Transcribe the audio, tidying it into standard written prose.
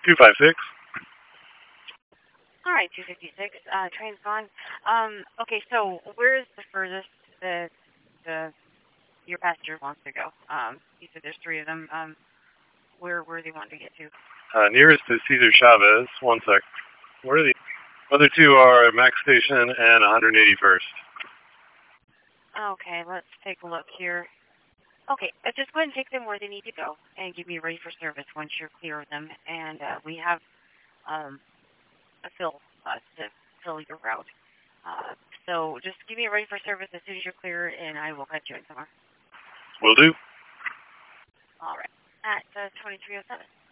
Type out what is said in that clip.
256. All right, 256. Train's gone. Okay, so where is the furthest the your passenger wants to go? You said there's three of them. Where do they want to get to? Nearest is Cesar Chavez. One sec. Where are the other two are at Max Station and 181st. Okay, let's take a look here. Okay, just go ahead and take them where they need to go and give me ready for service once you're clear of them. And we have a fill to fill your route. So just give me ready for service as soon as you're clear, and I will cut you in somewhere. Will do. All right. At 2307.